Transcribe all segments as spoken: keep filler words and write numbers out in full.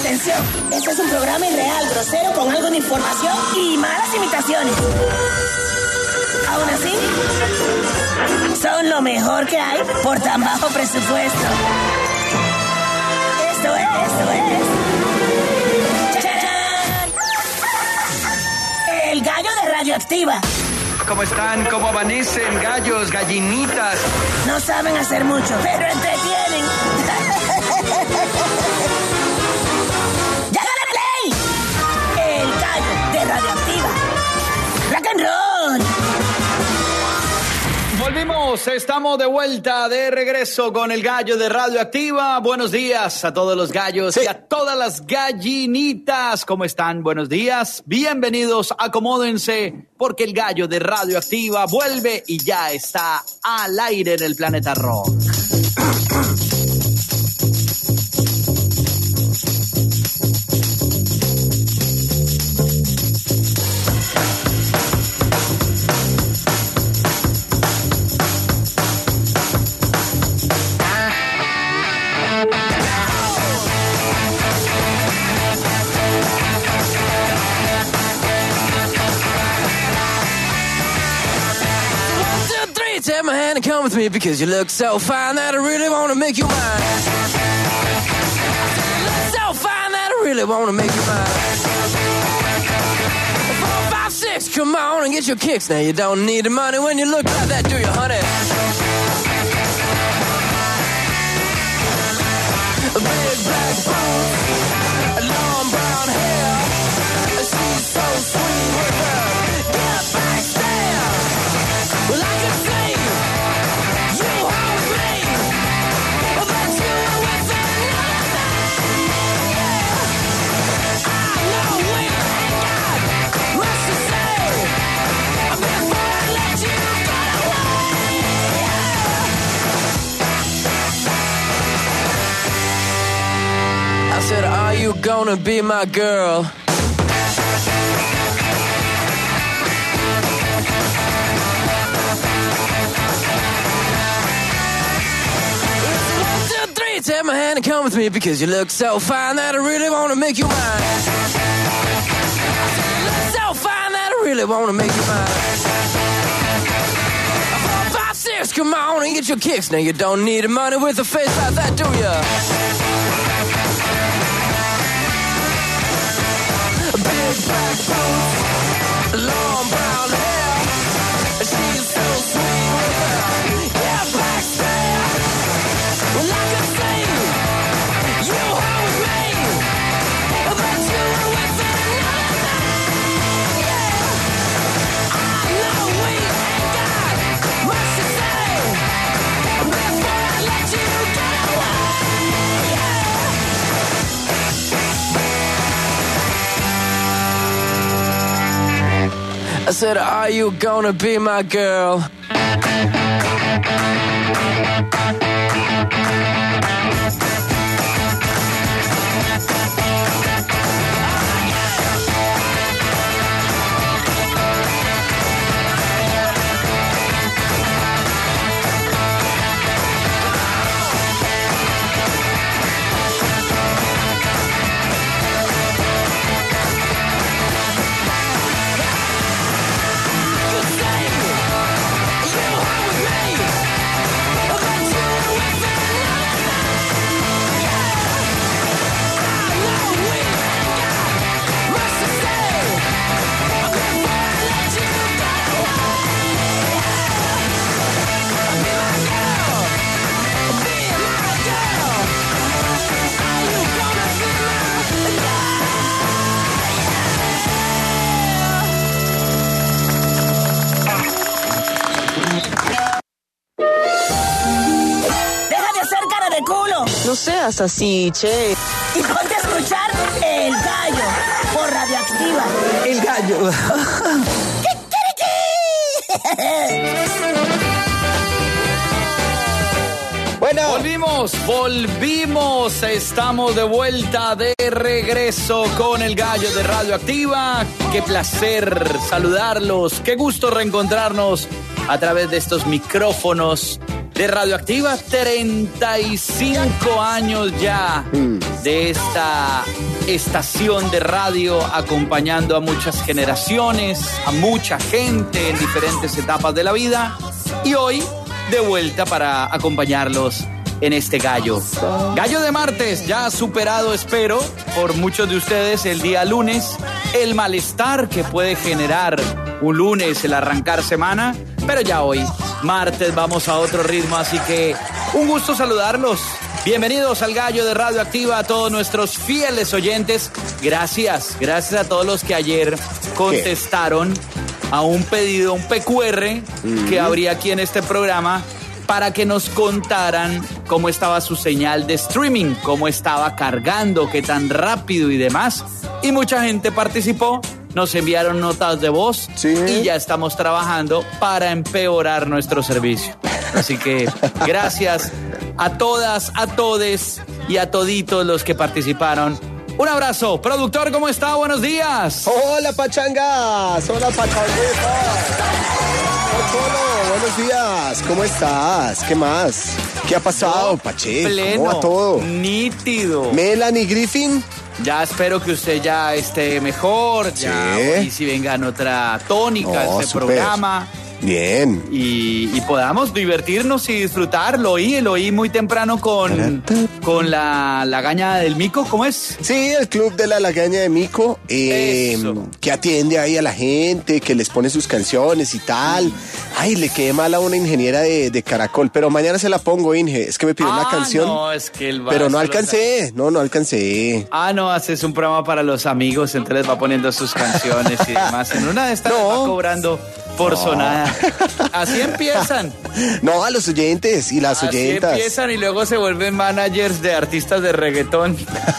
Atención, este es un programa irreal, grosero, con algo de información y malas imitaciones. Aún así, son lo mejor que hay por tan bajo presupuesto. Esto es, esto es... ¡Chachán! El gallo de Radioactiva. ¿Cómo están? ¿Cómo amanecen? Gallos, gallinitas. No saben hacer mucho, pero entretienen. ¡Llágale play! El gallo de Radioactiva. ¡Rock and roll! Volvimos, estamos de vuelta, de regreso con el gallo de Radioactiva. Buenos días a todos los gallos sí. y a todas las gallinitas. ¿Cómo están? Buenos días. Bienvenidos, acomódense, porque el gallo de Radioactiva vuelve y ya está al aire en el planeta rock. Take my hand and come with me because you look so fine that I really want to make you mine. You look so fine that I really want to make you mine. Four, five, six, come on and get your kicks. Now you don't need the money when you look like that, do you, honey? A big black bone, a long brown hair. She's so sweet with her get back stare. Well, I can see I said, are you gonna be my girl? It's one, two, three, take my hand and come with me because you look so fine that I really wanna make you mine. I said, you look so fine that I really wanna make you mine. Four, five, six, come on and get your kicks. Now you don't need the money with a face like that, do ya? Big black boots, long brown hair. She's so sweet with her yeah, black stare. Well, I can see you are with me, but you were with another man. Yeah, I know we ain't got much to say before I let you get away. I said, are you gonna be my girl? No seas así, che. Y ponte a escuchar El Gallo por Radioactiva. El Gallo. Bueno, volvimos, volvimos. Estamos de vuelta, de regreso con El Gallo de Radioactiva. Qué placer saludarlos. Qué gusto reencontrarnos a través de estos micrófonos de Radioactiva, treinta y cinco años ya mm. de esta estación de radio, acompañando a muchas generaciones, a mucha gente en diferentes etapas de la vida, y hoy de vuelta para acompañarlos en este gallo. Gallo de martes, ya superado, espero, por muchos de ustedes el día lunes, el malestar que puede generar un lunes, el arrancar semana, pero ya hoy, martes, vamos a otro ritmo, así que un gusto saludarlos. Bienvenidos al Gallo de Radioactiva, a todos nuestros fieles oyentes. Gracias, gracias a todos los que ayer contestaron ¿Qué? a un pedido, un P Q R mm. que habría aquí en este programa, para que nos contaran cómo estaba su señal de streaming, cómo estaba cargando, qué tan rápido y demás. Y mucha gente participó, nos enviaron notas de voz ¿Sí? y ya estamos trabajando para empeorar nuestro servicio. Así que gracias a todas, a todes y a toditos los que participaron. Un abrazo. Productor, ¿cómo está? Buenos días. Hola, pachangas. Hola, pachanguetas. Hola, buenos días. ¿Cómo estás? ¿Qué más? ¿Qué ha pasado, no, Pache? Pleno, ¿Cómo va todo? Nítido. Melanie Griffin. Ya espero que usted ya esté mejor. Sí. Ya, y si venga en otra tónica no, este super. programa. Bien. Y, y podamos divertirnos y disfrutar. Lo oí, lo oí muy temprano con, con la lagaña del Mico, ¿cómo es? Sí, el club de la lagaña de Mico, eh, que atiende ahí a la gente, que les pone sus canciones y tal. Ay, le quedé mal a una ingeniera de, de Caracol, pero mañana se la pongo, Inge. Es que me pidió ah, una canción. No, es que el pero no alcancé, no, no alcancé. Ah, no, haces un programa para los amigos, entonces les va poniendo sus canciones y demás. En una de estas no. les va cobrando por no. sonada. Así empiezan. No, a los oyentes y las Así oyentas. Así empiezan y luego se vuelven managers de artistas de reggaetón.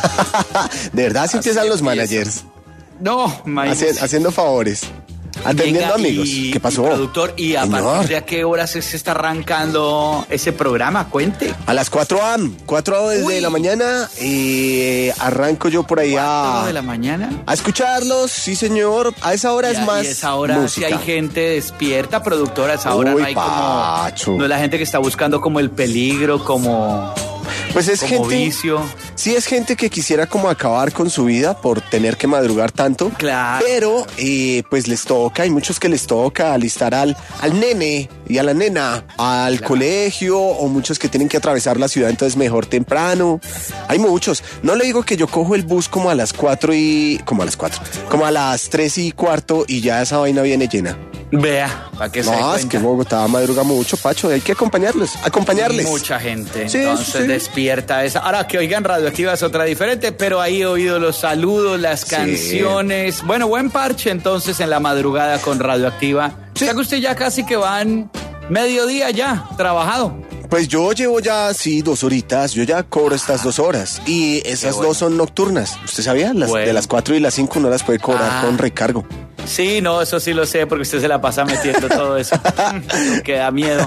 ¿De verdad sí empiezan los empiezan. managers? No, Haci- haciendo favores. Atendiendo Venga, amigos. Y, ¿Qué pasó? Y productor, ¿y a Señor. partir de a qué hora se, se está arrancando ese programa? Cuente. A las cuatro a m cuatro a m desde Uy. la mañana. Eh, arranco yo por ahí a... de la mañana? A escucharlos, sí señor. A esa hora y es a, más Y a esa hora música. Si hay gente despierta, productora, a esa hora Uy, no hay Pacho. como... No es la gente que está buscando como el peligro, como... Pues es como gente, vicio. Sí es gente que quisiera como acabar con su vida por tener que madrugar tanto. Claro. Pero eh, pues les toca, hay muchos que les toca alistar al, al nene y a la nena al claro. colegio, o muchos que tienen que atravesar la ciudad, entonces mejor temprano. Hay muchos. No le digo que yo cojo el bus como a las cuatro y... como a las cuatro, como a las tres y cuarto y ya esa vaina viene llena. Vea, para que se No, es que Bogotá madruga mucho, Pacho, hay que acompañarlos, acompañarles. Mucha gente, sí, entonces sí. despierta esa. Ahora que oigan Radioactiva es otra diferente, pero ahí he oído los saludos, las canciones. Sí. Bueno, buen parche entonces en la madrugada con Radioactiva. Sí. Ya que usted ya casi que van mediodía ya, trabajado. Pues yo llevo ya, sí, dos horitas, yo ya cobro estas dos horas y esas bueno. dos son nocturnas. ¿Usted sabía? Las, bueno. De las cuatro y las cinco no las puede cobrar ah. con recargo. Sí, no, eso sí lo sé porque usted se la pasa metiendo todo eso. Que da miedo.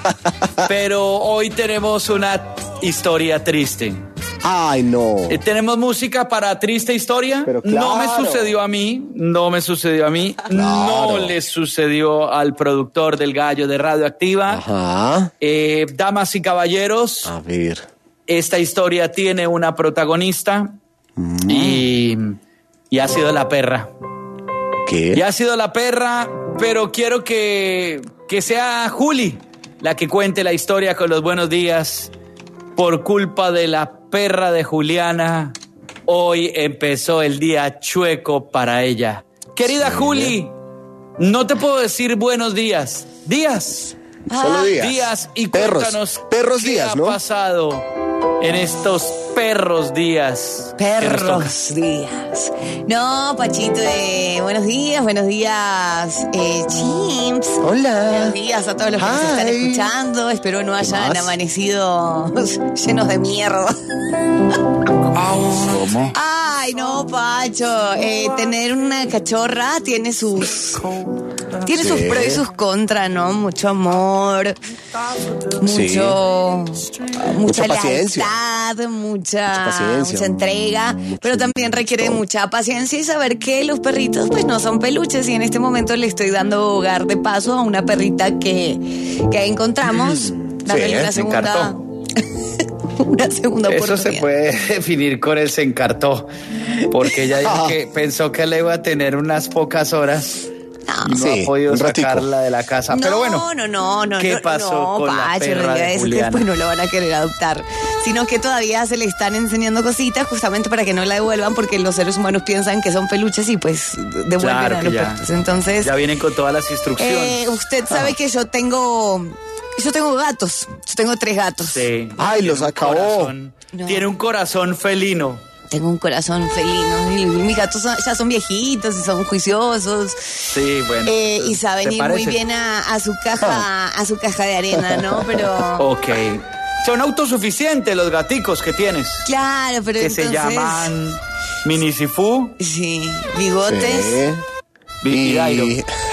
Pero hoy tenemos una historia triste. Ay, no. Eh, ¿Tenemos música para triste historia? Pero claro. No me sucedió a mí, no me sucedió a mí, claro. no le sucedió al productor del Gallo de Radioactiva. Ajá. Eh, damas y caballeros. A ver. Esta historia tiene una protagonista mm. y, y ha sido la perra. ¿Qué? Y ha sido la perra, pero quiero que, que sea Juli la que cuente la historia con los buenos días. Por culpa de la perra de Juliana, hoy empezó el día chueco para ella. Querida sí. Juli, no te puedo decir buenos días. Días. Solo días. Días y perros. Cuéntanos perros qué días, ha ¿no? pasado en estos perros días. Perros días. No, Pachito, eh, buenos días, buenos días, eh, Chimps. Hola. Buenos días a todos los que Hi. nos están escuchando. Espero no hayan amanecido llenos de mierda. ¿Cómo? Ay, no, Pacho. Eh, tener una cachorra tiene sus... Tiene sí. sus pros y sus contras, ¿no? Mucho amor, mucho, sí. mucha, mucha paciencia, lealtad, mucha, mucha, paciencia, mucha entrega, mucho, pero también requiere todo. mucha paciencia y saber que los perritos pues no son peluches, y en este momento le estoy dando hogar de paso a una perrita que, que encontramos. darle Sí, una se segunda, encartó. una segunda Eso oportunidad. se puede definir con el se encartó, porque ella dijo que pensó que le iba a tener unas pocas horas y no Sí, ha podido un ratico. sacarla de la casa. Pero bueno, no, no, no, ¿qué no, pasó no, con la Pacho, en perra realidad de es que Juliana? después no lo van a querer adoptar, sino que todavía se le están enseñando cositas justamente para que no la devuelvan, porque los seres humanos piensan que son peluches y pues devuelven Claro a que los ya. perritos. Entonces, ya vienen con todas las instrucciones. eh, usted sabe Ah. que yo tengo, yo tengo gatos, yo tengo tres gatos. Sí. Ay, Tiene los un acabó. corazón- No. Tiene un corazón felino. Tengo un corazón felino y mis gatos son- ya son viejitos y son juiciosos. Sí, bueno. Eh, y saben ¿te ir muy parece? bien a, a su caja, a su caja de arena, ¿no? Pero Ok. Son autosuficientes los gaticos que tienes. claro, pero Que entonces se llaman Mini Sifu sí, bigotes Sí. y Dairo.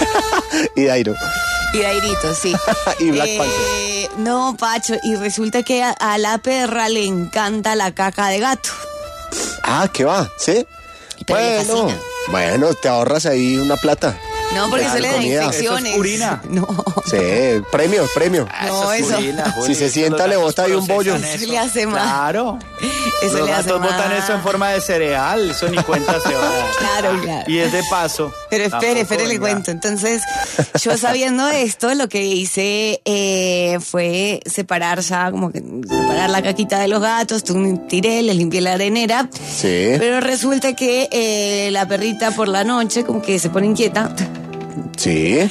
y Dairo. y Dairito, sí. Y Black Eh, Panther. No, Pacho, y resulta que a, a la perra le encanta la caca de gato. Ah, ¿qué va? ¿Sí? Pero le Bueno, fascina. bueno, te ahorras ahí una plata. No, porque Claro, se le da comida. infecciones. Eso es purina. No. Sí, premio, premio. No, es eso- purina, Juli, Si se eso sienta, los le gatos bota ahí un bollo. procesan Eso eso. le hace mal. Claro. Eso los le hace gatos botan mal. eso en forma de cereal. Eso ni cuenta se va a dar. Claro, claro. Y es de paso. Pero espere, Tampoco espere, le venga. cuento. Entonces, yo sabiendo esto, lo que hice eh, fue separar ya, como que separar la caquita de los gatos, tu- tiré, les limpié la arenera. Sí. Pero resulta que eh, la perrita por la noche como que se pone inquieta Sí.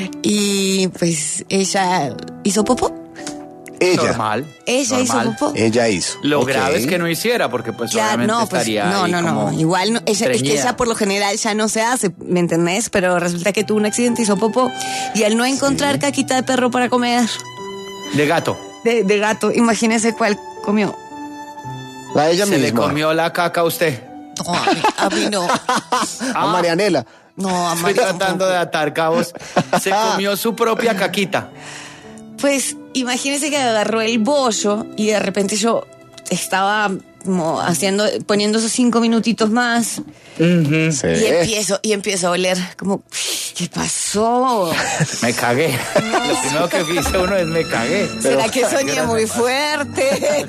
y pues ella hizo popó. Ella. Normal. Ella hizo normal. popó. Ella hizo. Lo Ok. grave es que no hiciera, porque pues Claro, obviamente no, pues, estaría no, ahí no, no, como igual no, ella, es que estreñida. ella por lo general ya no se hace, ¿me entendés? Pero resulta que tuvo un accidente, hizo popó y al no encontrar caquita de perro para comer, De gato. de, de gato, imagínese cuál comió. La de ella Se le misma. comió la caca a usted. No, a mí, a mí no. A Marianela. No, a Estoy María tratando tampoco. de atar cabos. Se comió su propia caquita. Pues imagínese que agarró el bollo y de repente yo estaba como haciendo, poniendo esos cinco minutitos más Ujú. Sí. y empiezo, y empiezo a oler como, ¿qué pasó? Me cagué. Lo primero que hice uno es me cagué. ¿Será que soñé muy fuerte?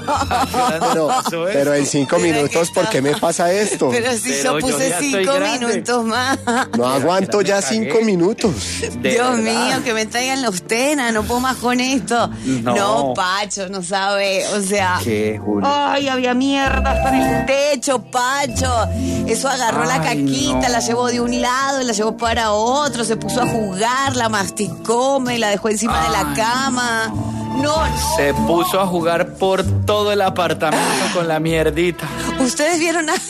Pero, pero en cinco ¿Será que minutos, está- ¿por qué me pasa esto? Pero si Pero yo yo puse ya estoy cinco grande. minutos más. No aguanto me ya cagué. cinco minutos. De Dios verdad. mío, que me traigan los tenas, no puedo más con esto. No. No, Pacho, no sabe, o sea... ¿Qué, Juli? Ay, había mierda hasta en el techo, Pacho. Eso agarró la Ay, caquita, no. la llevó de un lado, la llevó para otro, se puso a jugar, la masticó, me la dejó encima de la cama. No, no. Se puso a jugar por todo el apartamento con la mierdita. ¿Ustedes vieron a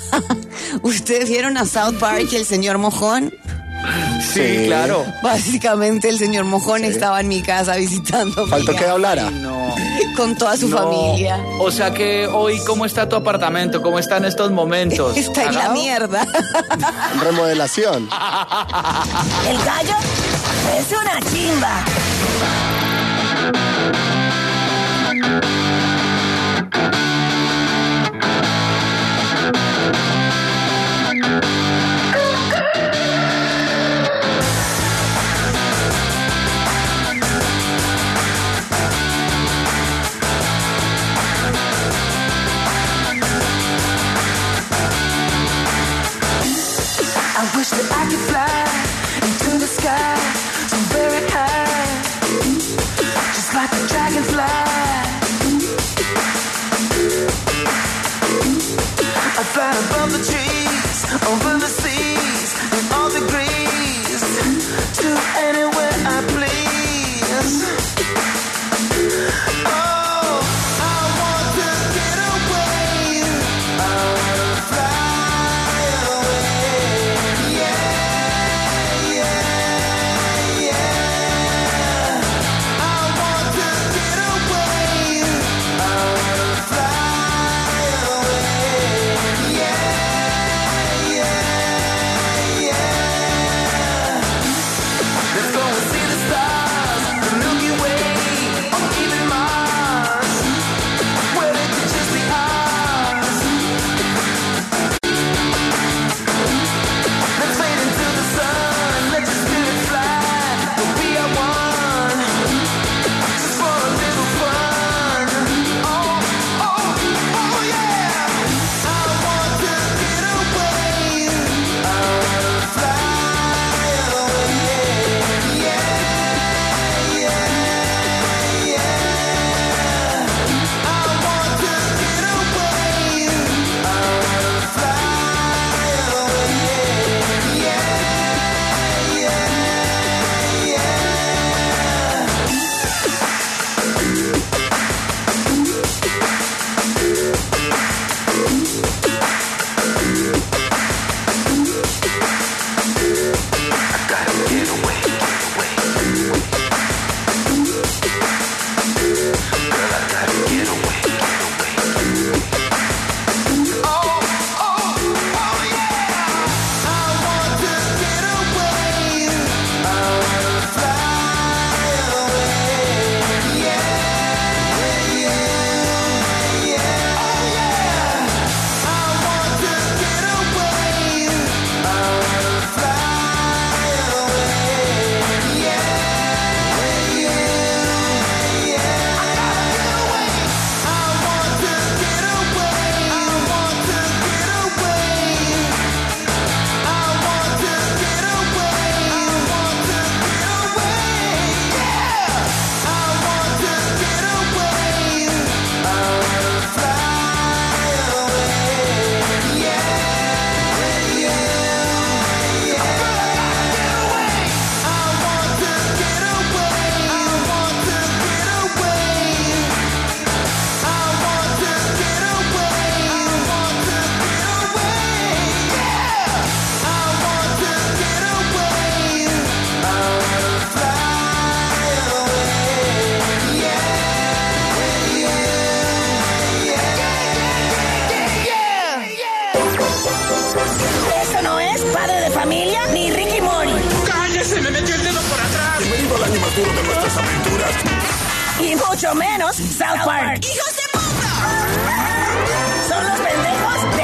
¿Ustedes vieron a South Park y el señor Mojón? Sí, Sí. claro. Básicamente el señor Mojón estaba en mi casa visitando Faltó que hablara. Ay, no. con toda su No. familia. O sea que hoy, ¿cómo está tu apartamento? ¿Cómo está en estos momentos? Está en la ¿Cagado? mierda. Remodelación. El gallo es una chimba. I wish that I could fly into the sky so very high, just like a dragonfly. I fly above the trees, over the seas, in all degrees, to anywhere I please. Oh, I want to get away. I wanna fly away. Yeah, yeah, yeah. I want to get away. I wanna fly away. Yeah, Familia ni Ricky Mori. ¡Cállese! ¡Me metió el dedo por atrás! Bienvenido al año más duro de nuestras aventuras. Y mucho menos South Park. ¡Hijos de puta! Son los pendejos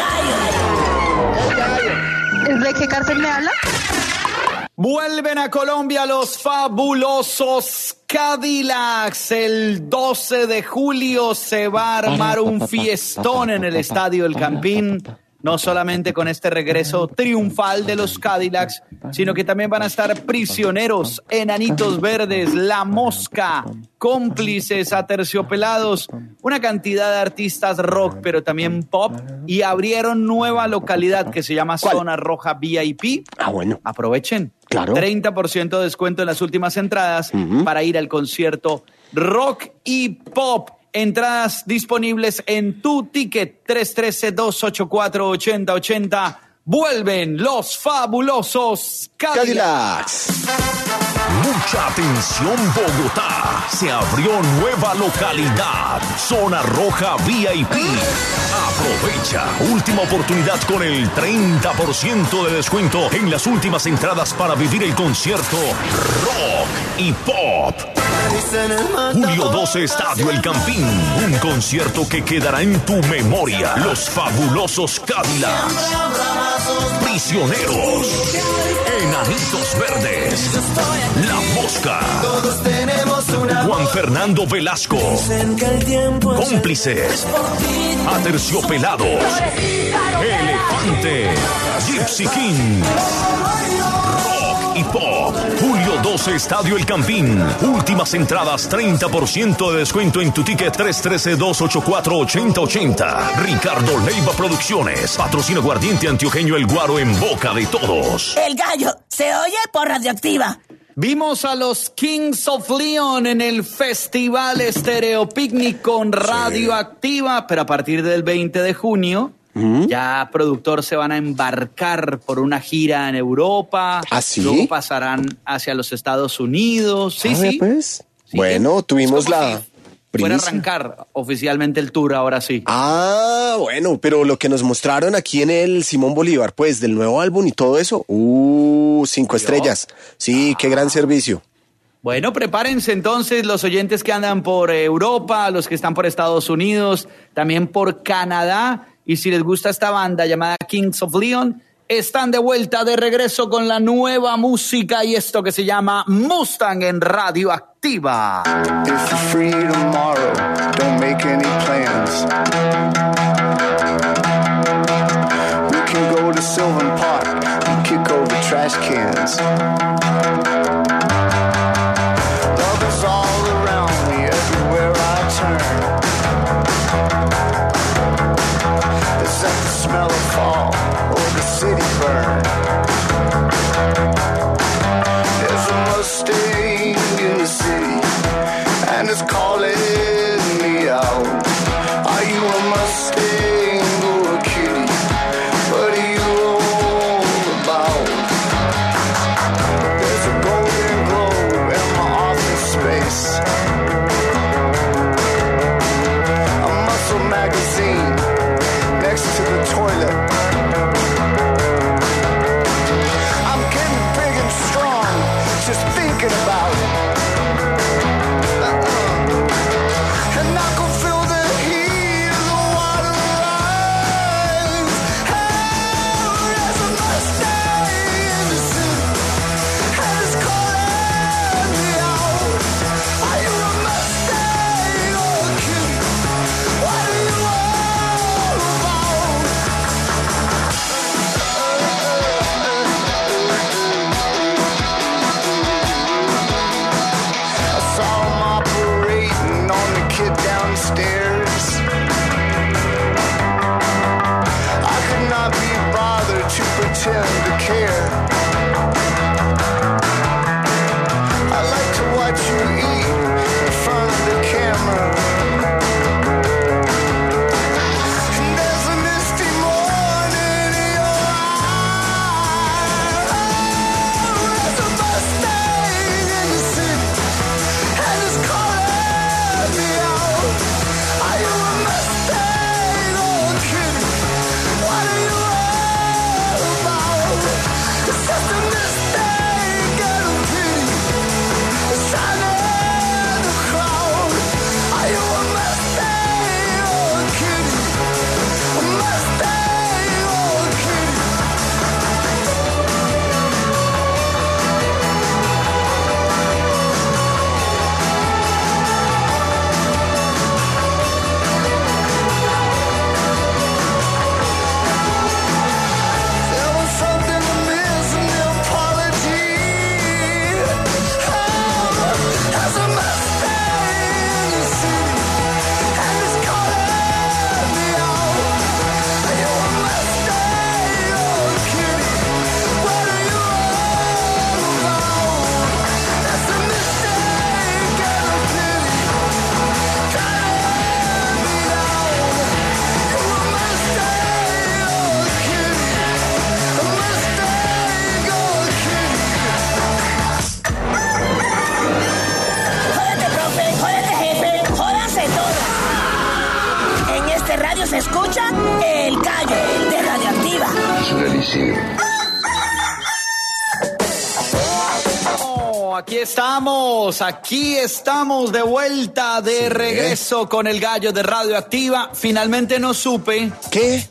del gallo. ¿El Reque Cárcel me habla? Vuelven a Colombia los fabulosos Cadillacs. El doce de julio se va a armar un fiestón en el Estadio El Campín. No solamente con este regreso triunfal de los Cadillacs, sino que también van a estar Prisioneros, Enanitos Verdes, La Mosca, Cómplices, Aterciopelados, una cantidad de artistas rock, pero también pop, y abrieron nueva localidad que se llama ¿Cuál? Zona Roja V I P. Ah, bueno. Aprovechen. Claro. treinta por ciento de descuento en las últimas entradas Ujú. para ir al concierto rock y pop. Entradas disponibles en Tu Ticket tres uno tres, dos ocho cuatro, ocho cero ocho cero. Vuelven los fabulosos Cadillacs. Cadillacs. Mucha atención, Bogotá. Se abrió nueva localidad. Zona Roja V I P. Aprovecha. Última oportunidad con el treinta por ciento de descuento en las últimas entradas para vivir el concierto rock y pop. Julio doce, Estadio El Campín. Un concierto que quedará en tu memoria. Los fabulosos Cadillacs. Prisioneros. Enanitos Verdes. La Mosca. Juan Fernando Velasco. Cómplices. Aterciopelados. Elefante. Gypsy King. Rock y pop. Julio doce, Estadio El Campín. Últimas entradas, treinta por ciento de descuento en Tu Ticket tres uno tres, dos ocho cuatro, ocho cero ocho cero. Ricardo Leiva Producciones. Patrocina Aguardiente Antioqueño El Guaro en boca de todos. El gallo se oye por Radioactiva. Vimos a los Kings of Leon en el Festival Estéreo Picnic con Radioactiva, pero a partir del veinte de junio, ¿Mm? ya productor se van a embarcar por una gira en Europa. ¿Ah, sí? Luego pasarán hacia los Estados Unidos. Sí, A ver, sí. pues. Sí, Bueno, es tuvimos como la si fuera a primicia. arrancar oficialmente el tour, ahora sí. Ah, bueno, pero lo que nos mostraron aquí en el Simón Bolívar, pues, del nuevo álbum y todo eso, uh, cinco estrellas. Sí, qué gran servicio. Bueno, prepárense entonces los oyentes que andan por Europa, los que están por Estados Unidos, también por Canadá. Y si les gusta esta banda llamada Kings of Leon, están de vuelta, de regreso con la nueva música y esto que se llama Mustang en Radioactiva. If you're free tomorrow, don't make any plans. We can go to Sylvan Park and kick over trash cans. Love is all around me, everywhere I turn. It's like the smell of fall or the city burn. There's a Mustang in the city, and it's calling me out. Are you a Mustang or a kitty? What are you all about? There's a golden globe in my office space, a muscle magazine next to the toilet. I'm getting big and strong, just thinking about it. Uh-uh. miss you. Aquí estamos, aquí estamos de vuelta, de Sí. regreso con el gallo de Radioactiva. Finalmente no supe ¿Qué?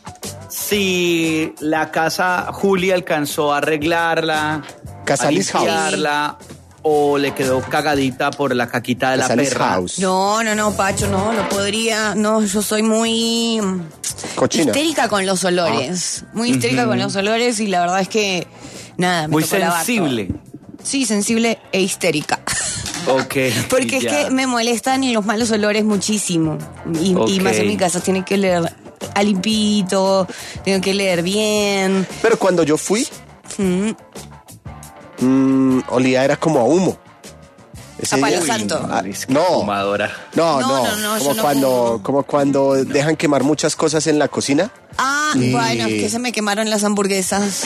si la casa Juli alcanzó a arreglarla, Casa a Liz House. limpiarla, o le quedó cagadita por la caquita de la Casalis perra. House. No, no, no, Pacho, no, no podría. No, yo soy muy Cochina. histérica con los olores. Muy histérica con los olores y la verdad es que, nada, me Muy tocó lavar sensible. todo. Sí, sensible e histérica. Ok. Porque es ya. que me molestan los malos olores muchísimo. Y, Ok. y más en mi casa, tiene que leer a limpito, tengo que leer bien. Pero cuando yo fui, Mm, mm, olía era como a humo. Ese A palo día- santo. Ah, no, Fumadora. no, No, no, no, no, yo como no cuando, fumo. como cuando dejan quemar muchas cosas en la cocina Ah, Y- bueno, es que se me quemaron las hamburguesas.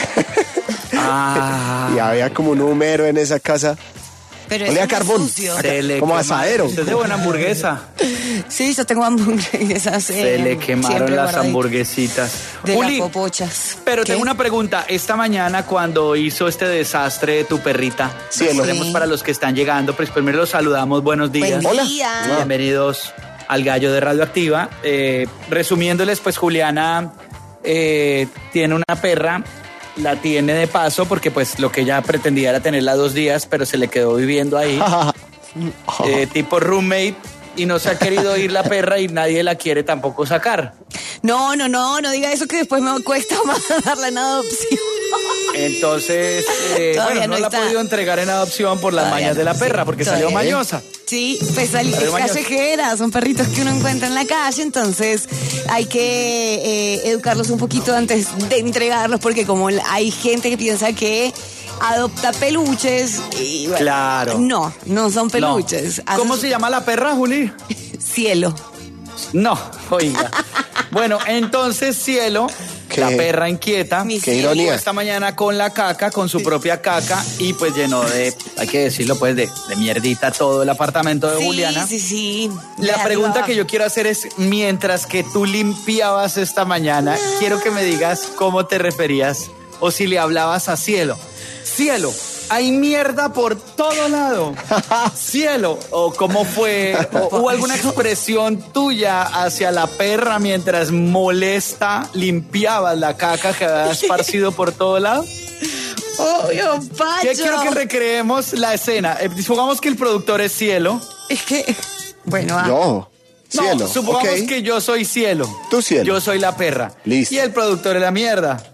Ah. y había como un humero en esa casa. Pero Olía eso a no es carbón. sucio. Se le Como quema- asadero. Usted es de buena hamburguesa. Sí, yo tengo hamburguesas. Se eh, le quemaron siempre las guardaditas. hamburguesitas. De Juli, las popochas. pero ¿Qué? tengo una pregunta. Esta mañana cuando hizo este desastre de tu perrita, Sí, recordemos sí. para los que están llegando, pues primero los saludamos, buenos días. Buen Hola. día. Bienvenidos al Gallo de Radioactiva. Eh, resumiéndoles, pues Juliana eh, tiene una perra, la tiene de paso porque pues lo que ella pretendía era tenerla dos días, pero se le quedó viviendo ahí, eh, tipo roommate, y no se ha querido ir la perra y nadie la quiere tampoco sacar. No, no, no, no diga eso que después me cuesta más darla en adopción. Entonces, eh, Todavía bueno, no, no la está. ha podido entregar en adopción por las Todavía mañas de la no, perra, sí, porque todavía. salió mañosa. Sí, pues sal- Pero es mañosa. callejera, son perritos que uno encuentra en la calle, entonces hay que eh, educarlos un poquito antes de entregarlos, porque como hay gente que piensa que adopta peluches y bueno, Claro. no, no son No. peluches. ¿Cómo Hacen se llama la perra, Juli? su- Cielo. No, oiga. Bueno, entonces Cielo, ¿Qué? la perra inquieta, Mi Qué cielo. ironía. esta mañana con la caca, con su propia caca, y pues llenó de, hay que decirlo pues, de, de mierdita todo el apartamento de Sí, Juliana. sí, sí. De La arriba pregunta abajo. que yo quiero hacer es, mientras que tú limpiabas esta mañana, quiero que me digas cómo te referías o si le hablabas a Cielo. Cielo, hay mierda por todo lado. Cielo, o cómo fue, o hubo alguna expresión tuya hacia la perra mientras molesta limpiabas la caca que había esparcido por todo lado. Obvio, Pacho. Yo quiero que recreemos la escena. Eh, Supongamos que el productor es Cielo. Es que, bueno, ah, Yo, cielo. No, supongamos ok. que yo soy Cielo. Tú, Cielo. Yo soy la perra. Listo. Y el productor es la mierda.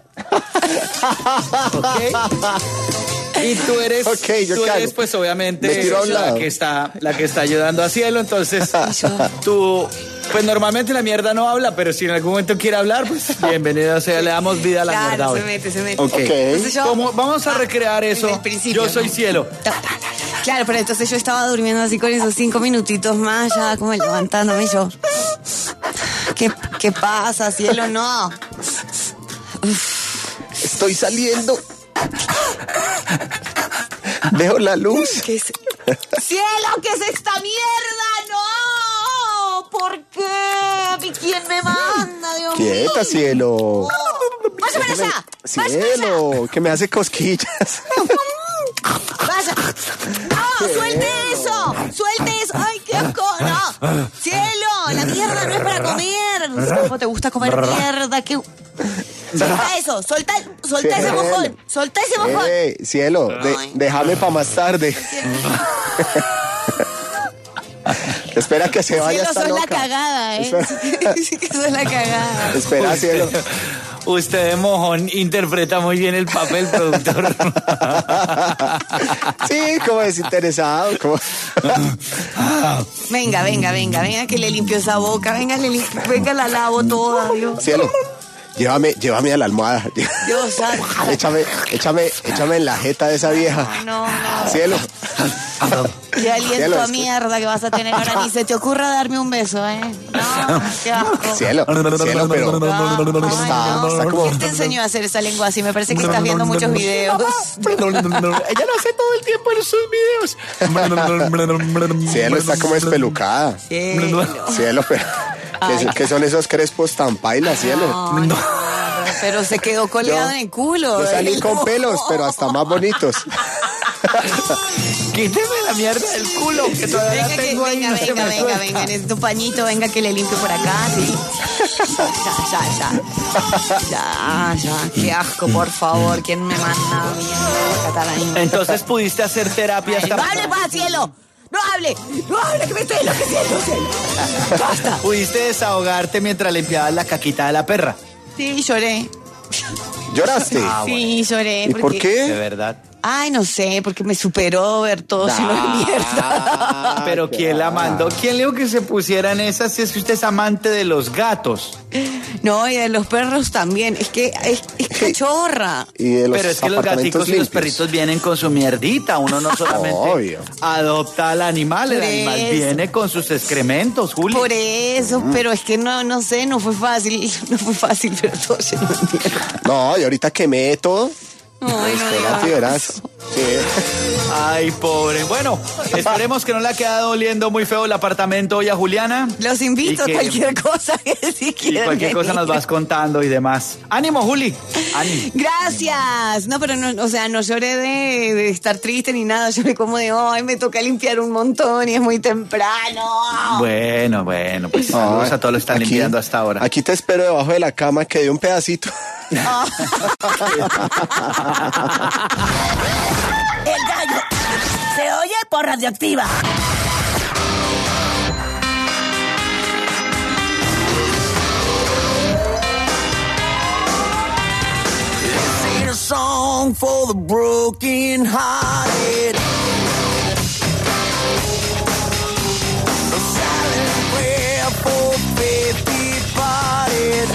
¿Ok? Y tú eres, Ok, yo tú qué eres hago. pues obviamente Me tiro a un la lado. que está, la que está ayudando a Cielo. Entonces, tú, pues normalmente la mierda no habla, pero si en algún momento quiere hablar, pues bienvenido sea, le damos vida a la mierda claro, hoy. se mete, se mete. Ok. Ok. Entonces yo- ¿Cómo- vamos a Ah, recrear eso. desde el principio, Yo soy ¿no? Cielo. Claro, pero entonces yo estaba durmiendo así con esos cinco minutitos más, ya como levantándome y yo. ¿Qué, qué pasa, cielo? No. Estoy saliendo. Veo la luz. ¿Qué es? ¡Cielo, qué es esta mierda! ¡No! ¿Por qué? ¿Y quién me manda, Dios mío? Quieta, cielo. ¡Vaya para allá! ¡Vaya para allá! Cielo, que me hace cosquillas. ¡Vaya! ¡No! ¡Suelte eso! ¡Suelte eso! ¡Ay, qué asco! ¡No! ¡Cielo! ¡La mierda no es para comer! ¿Cómo te gusta comer mierda? ¿Qué? ¡Suelta eso! ¡Suelta, suelta ese Cielo. mojón! ¡Suelta ese mojón! Eh, cielo, de- Ay. déjame para más tarde. Espera que se vaya Cielo, esta sos la loca. cagada, ¿eh? Espera. Sí que sos la cagada. Espera, cielo. Usted de mojón interpreta muy bien el papel, productor. Sí, como desinteresado. Como... Venga, venga, venga, venga que le limpio esa boca. Venga, le limpio, venga, la lavo toda, Dios. Cielo, llévame, llévame a la almohada. Dios santo. Échame, échame, échame en la jeta de esa vieja. No, no. Cielo. Qué aliento Cielo, a esto- mierda que vas a tener ahora. Ni se te ocurra darme un beso, ¿eh? No, qué asco. Cielo, cielo, pero No, está, ay, no. está como... ¿Quién te enseñó a hacer esa lengua así? Me parece que estás viendo muchos videos. Ella lo hace todo el tiempo en sus videos. Cielo está como espelucada. Cielo. Cielo, pero... ¿Qué, Ay. qué son esos crespos tan pailas, cielo? No, no, Pero se quedó colgado Yo- en el culo. Yo salí con pelos, pero hasta más bonitos. Quíteme la mierda del culo, que todavía Venga, que, tengo ahí, venga, no se venga, me venga, suelta. venga, necesito un pañito, venga que le limpio por acá, sí. Ya, ya, ya. Ya, ya, qué asco, por favor, ¿quién me manda a mí a catar ahí? Entonces pudiste hacer terapia hasta... ¡No hable más, cielo! ¡No hable! ¡No hable, que me estoy enloqueciendo, cielo! ¡Basta! Pudiste desahogarte mientras limpiabas la caquita de la perra. Sí, lloré. ¿Lloraste? Ah, Sí, lloré. ¿Y por porque- De qué? verdad. Ay, no sé, porque me superó ver todo lleno de mierda. Pero ¿quién la mandó? ¿Quién le dijo que se pusiera en esas si es que usted es amante de los gatos? No, y de los perros también. Es que es, es cachorra. Y de los Pero es que los apartamentos gaticos y los limpios. perritos vienen con su mierdita. Uno no solamente Obvio. adopta al animal, el Por animal eso. viene con sus excrementos, Juli. Por eso, Mm. pero es que no, no sé, no fue fácil. No fue fácil, pero todo lleno de mierda. No, y ahorita quemé todo. Ay, no Espérate, digas. verás. Sí. Ay, pobre. Bueno, esperemos que no le ha quedado oliendo muy feo el apartamento hoy a Juliana. Los invito Y que- a cualquier cosa que si Y quieren cualquier cosa venir. nos vas contando y demás. Ánimo, Juli. Ánimo. Gracias. No, pero no, o sea, no lloré de, de estar triste ni nada. Lloré como de, ay, me toca limpiar un montón y es muy temprano. Bueno, bueno, pues saludos Ay, a todos los que están aquí- limpiando hasta ahora. Aquí te espero debajo de la cama que de un pedacito. El gallo se oye por Radioactiva. This ain't a song for the broken hearted. A silent prayer for faith departed.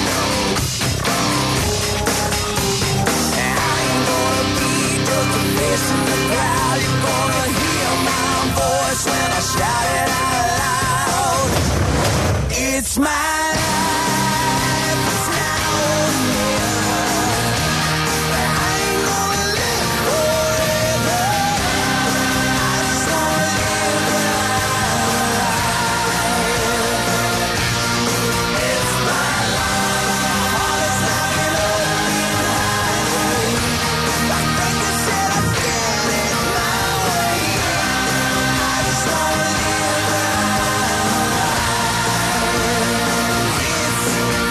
I ain't gonna be just a face in the crowd. You're gonna hear my voice when I shout it out loud. It's my life, it's now or never. I ain't gonna live forever. I just wanna live life. It's my life, my heart is like an open highway. I think I said I did it my way. I just wanna live life. It's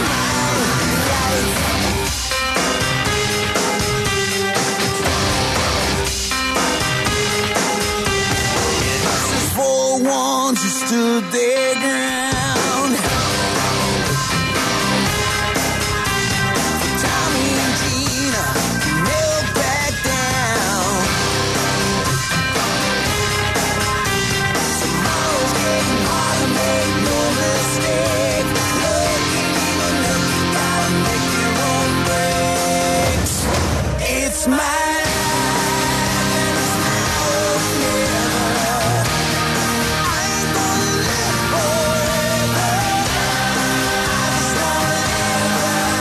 This is for ones who stood their ground. For Tommy and Gina, who never back down. Tomorrow's getting harder, make no mistake. Looking even if you gotta make your own breaks. It's my life, and it's now or never. I ain't gonna live forever. I just wanna live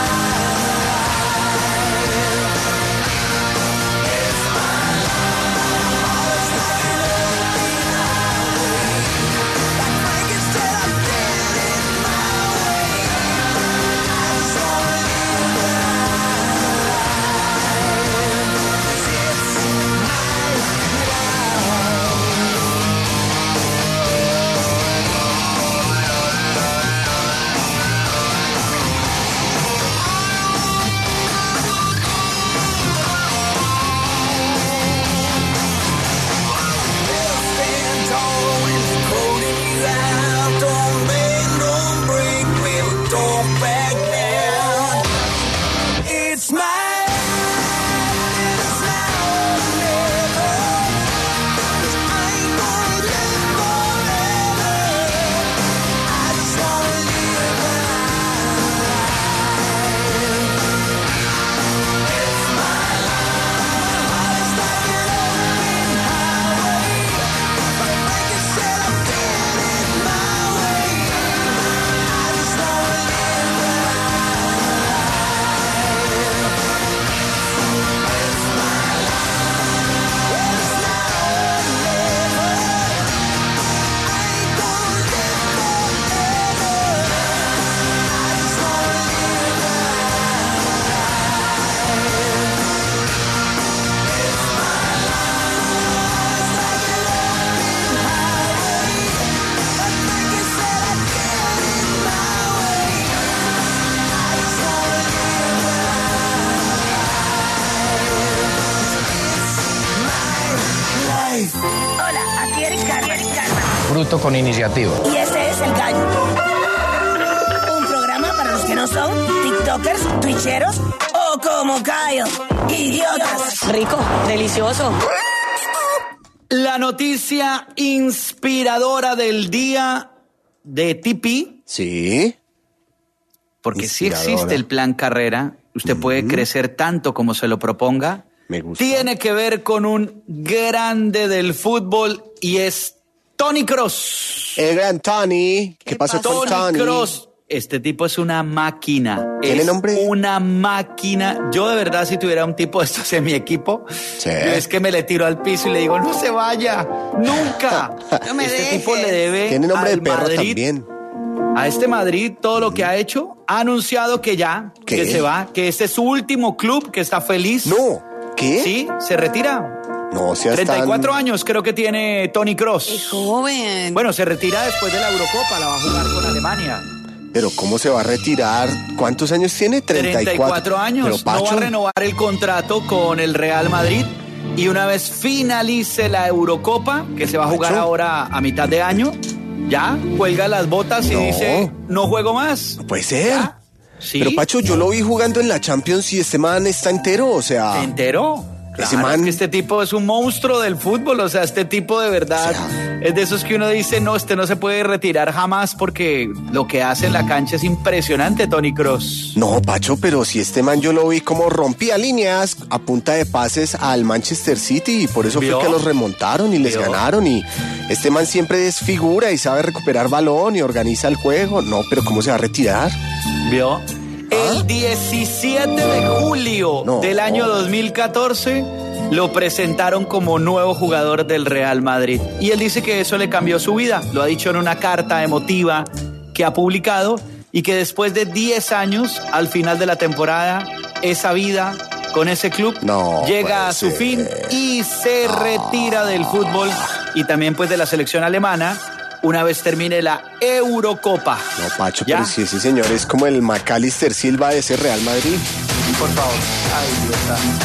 life. It's my life, my heart is like an open highway. Like Frankenstein, I did it my way. I just wanna live life. It's stand tall when it's holding you out. Don't bend, don't break, baby, don't back down. It's my life, and it's now or never. 'Cause I ain't gonna live forever. I just wanna live life. It's my life, my heart is like an open highway. Like Frankenstein, I did it my way. I just wanna live life. fruto con iniciativa. Y ese es El Gallo. Un programa para los que no son tiktokers, twitcheros o como Cayo, idiotas. Rico, delicioso. La noticia inspiradora del día de Tipi. Sí. Porque si Inspiradora. existe el plan carrera, usted puede crecer tanto como se lo proponga. Me gusta. Tiene que ver con un grande del fútbol y es Toni Kroos. El gran Tony. ¿Qué, ¿Qué pasa pasó? con Toni Tony? Kroos. Este tipo es una máquina. ¿Tiene es nombre? Una máquina. Yo de verdad, si tuviera un tipo de estos en mi equipo, Sí. yo es que me le tiro al piso y le digo, no se vaya, nunca. No me este dejes. tipo le debe Tiene nombre de al perro Madrid, también. a este Madrid todo lo que ha hecho. Ha anunciado que ya, ¿Qué? que se va, que este es su último club, que está feliz. No. ¿Qué? Sí, se retira. No, seas treinta y cuatro tan... años creo que tiene Toni Qué Kroos. joven. Bueno, se retira después de la Eurocopa, la va a jugar con Alemania. Pero ¿cómo se va a retirar? ¿Cuántos años tiene? treinta y cuatro. años. Pero, No va Pacho, a renovar el contrato con el Real Madrid. Y una vez finalice la Eurocopa, que se va a jugar Pacho. ahora a mitad de año, ya cuelga las botas y No. dice, no juego más. puede ser. ¿Ya? Sí. Pero Pacho, yo lo vi jugando en la Champions y este man está entero, o sea... ¿Se enteró? Ese Claro, man- es que este tipo es un monstruo del fútbol, o sea, este tipo de verdad O sea- es de esos que uno dice, no, este no se puede retirar jamás porque lo que hace en la cancha es impresionante, Toni Kroos. No, Pacho, pero si este man yo lo vi como rompía líneas a punta de pases al Manchester City y por eso ¿Vio? fue que los remontaron y les ¿Vio? ganaron y este man siempre es figura y sabe recuperar balón y organiza el juego. No, pero ¿cómo se va a retirar? ¿Vio? El diecisiete de julio No. del año dos mil catorce lo presentaron como nuevo jugador del Real Madrid. Y él dice que eso le cambió su vida. Lo ha dicho en una carta emotiva que ha publicado y que después de diez años, al final de la temporada, esa vida con ese club No llega puede a su ser. fin y se retira del fútbol y también pues de la selección alemana una vez termine la Eurocopa. No, Pacho, ¿Ya? pero si ese señor es como el McAllister Silva de ese Real Madrid. Por favor. Ay, Dios santo.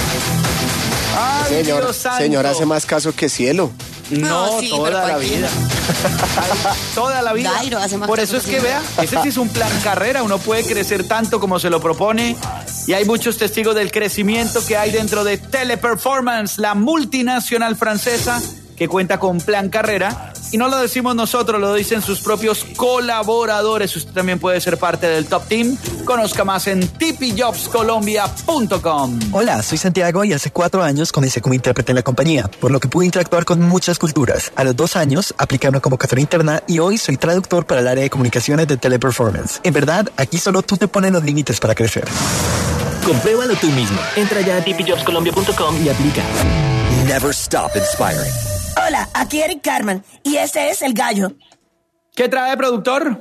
Ay, Señor, Dios santo. señor hace más caso que cielo. No, No, sí, pero toda la cualquiera. vida. Ay, toda la vida. Dairo hace más Por caso eso es que que yo. vea, ese sí es un plan carrera, uno puede crecer tanto como se lo propone y hay muchos testigos del crecimiento que hay dentro de Teleperformance, la multinacional francesa que cuenta con plan carrera. Y no lo decimos nosotros, lo dicen sus propios colaboradores. Usted también puede ser parte del Top Team. Conozca más en tipi jobs colombia punto com. Hola, soy Santiago y hace cuatro años comencé como intérprete en la compañía, por lo que pude interactuar con muchas culturas. A los dos años apliqué a una convocatoria interna y hoy soy traductor para el área de comunicaciones de Teleperformance. En verdad, aquí solo tú te pones los límites para crecer. Compruébalo tú mismo. Entra ya a tipi jobs colombia punto com y aplica. Never stop inspiring. Hola, aquí Eric Carman y este es El Gallo. ¿Qué trae, productor?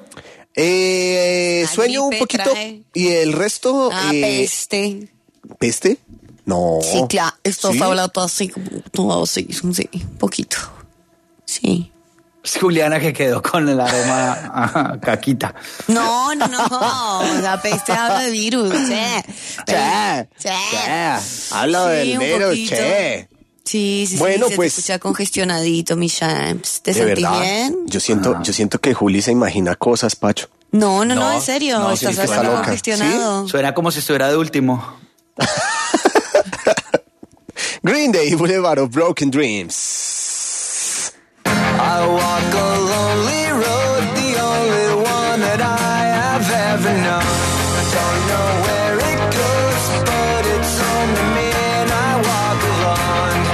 Eh, Ay, sueño un gripe poquito trae. y el resto... Ah, eh, peste. ¿Peste? No. Sí, claro. Esto ¿Sí? está hablando así, como todo así, sí, un poquito. Sí. Es Juliana que quedó con el aroma a caquita. No, no, no. La peste habla de virus. Che. Che, Che. che, habla Sí, del un negro, poquito. che. Sí, sí, Bueno, sí. Se pues- te escucha congestionadito, mi champs. ¿Te ¿De sentís verdad? bien? Yo siento, yo siento que Juli se imagina cosas, Pacho. No, no, no, No, en serio. no, sí, Estás sí, está hablando loca. congestionado. Suena como si estuviera de último. Green Day, Boulevard of Broken Dreams. I walk a lonely road, the only one that I have ever known. Don't know where it goes, but it's home to me and I walk alone.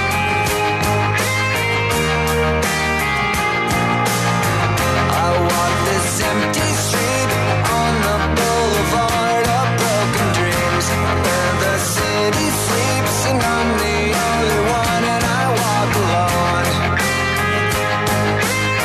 I walk this empty street on the boulevard of broken dreams, where the city sleeps and I'm the only one and I walk alone.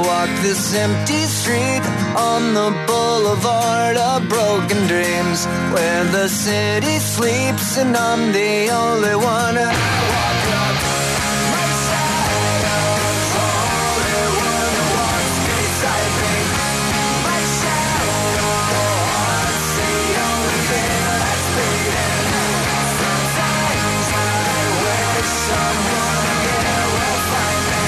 walk this empty street on the boulevard of broken dreams, where the city sleeps and I'm the only one I walk up. My shadow's only one that walks beside me. My shadow haunts the only thing that's beating. Sometimes I wish someone here will find me.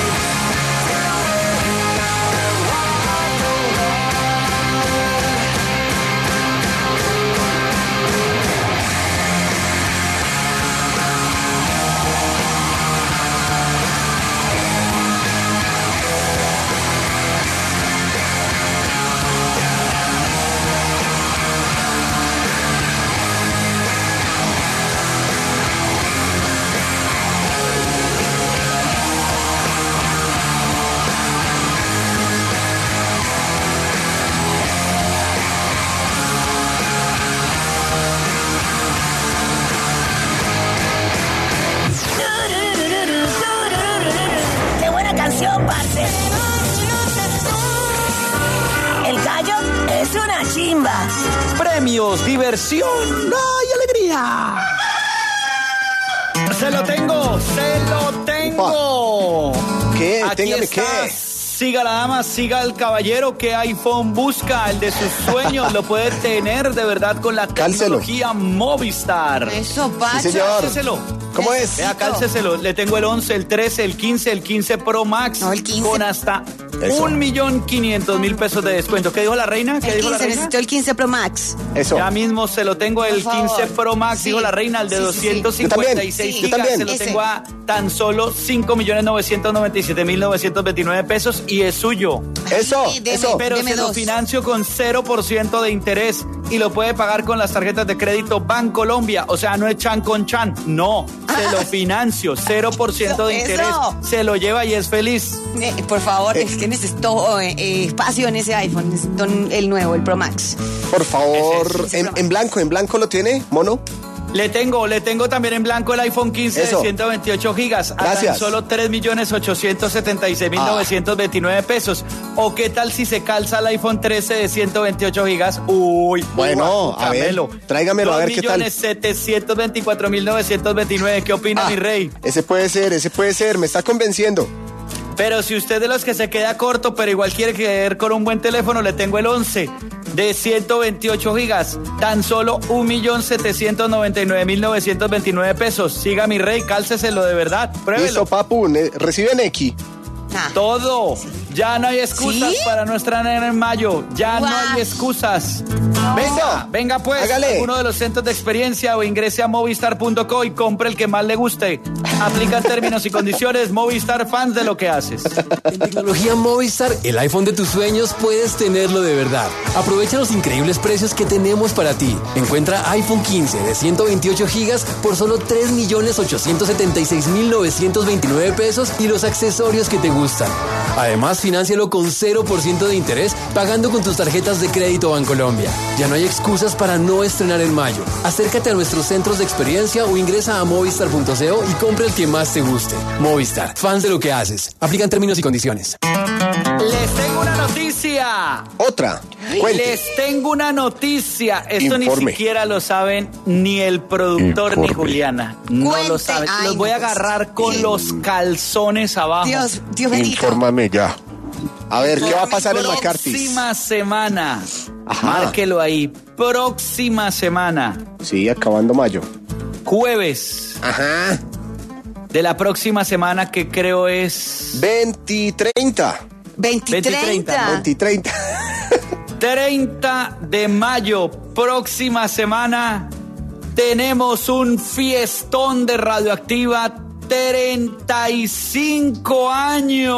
¡Qué buena canción, parce! El gallo es una chimba. Premios, diversión, ¡ay, alegría! Se lo tengo, se lo tengo. ¿Qué? Aquí Téngame está. qué. Siga la dama, siga el caballero. ¿Qué iPhone busca? El de sus sueños. Lo puede tener de verdad con la Cálcelo. tecnología Movistar. Eso, Pacho. Sí, señor. Cálceselo. ¿Cómo es? Vea, cálceselo. Le tengo el once, el trece, el quince, el quince Pro Max. No, el quince. Con hasta Eso. un millón quinientos mil pesos de descuento. ¿Qué dijo la reina? ¿Qué El dijo la quince, reina? necesito el quince Pro Max. Eso. Ya mismo se lo tengo el Por favor. quince Pro Max, Sí. dijo la reina, el de Sí, sí, sí. doscientos cincuenta y seis Yo también. gigas, Yo se lo también. tengo a tan solo cinco millones novecientos noventa y siete mil novecientos veintinueve pesos y es suyo. Eso, Ay, deme, eso. Pero deme se lo dos. financio con cero por ciento de interés y lo puede pagar con las tarjetas de crédito Bancolombia. O sea, no es chan con chan, no. Se lo financio, cero por ciento de Eso, interés. eso. Se lo lleva y es feliz. Eh, por favor, Eh. es que necesito eh, eh, espacio en ese iPhone. Necesito el nuevo, el Pro Max. Por favor, Ese es, ese en, programa. en blanco, en blanco lo tiene, mono. Le tengo, le tengo también en blanco el iPhone quince Eso. de ciento veintiocho gigas. A Gracias. tan solo tres millones ochocientos setenta y seis mil novecientos veintinueve pesos. ¿O qué tal si se calza el iPhone trece de ciento veintiocho gigas? Uy, Bueno, uva, a ver, camelo. tráigamelo a ver qué tal. dos millones setecientos veinticuatro mil novecientos veintinueve. ¿Qué opina, Ah, mi rey? Ese puede ser, ese puede ser, me está convenciendo. Pero si usted de los que se queda corto, pero igual quiere quedar con un buen teléfono, le tengo el once de ciento veintiocho gigas. Tan solo un millón setecientos noventa y nueve mil novecientos veintinueve pesos. Siga, mi rey, cálceselo de verdad. Pruébelo. Listo, papu, ne- reciben X. Ah. Todo. Ya no hay excusas ¿Sí? para nuestra nena en mayo. Ya no Guau. hay excusas. Venga, venga pues Hágale. a uno de los centros de experiencia o ingrese a movistar punto co y compre el que más le guste. Aplican términos y condiciones. Movistar, fans de lo que haces. En tecnología Movistar, el iPhone de tus sueños puedes tenerlo de verdad. Aprovecha los increíbles precios que tenemos para ti. Encuentra iPhone quince de ciento veintiocho gigas por solo tres millones ochocientos setenta y seis mil novecientos veintinueve pesos y los accesorios que te gustan. Además, fináncialo con cero por ciento de interés pagando con tus tarjetas de crédito Bancolombia. Ya no hay excusas para no estrenar en mayo. Acércate a nuestros centros de experiencia o ingresa a movistar punto co y compra el que más te guste. Movistar, fans de lo que haces. Aplican términos y condiciones. Les tengo una noticia. Otra, cuente. Les tengo una noticia. Esto Informe. ni siquiera lo saben ni el productor ni Informe. Juliana. No Cuente. lo saben. Ay, Los voy a no, pues, agarrar con sí. los calzones abajo. Dios, Dios bendito. Infórmame ya. A ver, ¿qué va a pasar en McCarthy's? Próxima semana. Ajá. Márquelo ahí. Próxima semana. Sí, acabando mayo. Jueves Ajá. de la próxima semana, que creo es veinte treinta. veinte treinta. veinte treinta. treinta de mayo. Próxima semana tenemos un fiestón de Radioactiva. treinta y cinco años.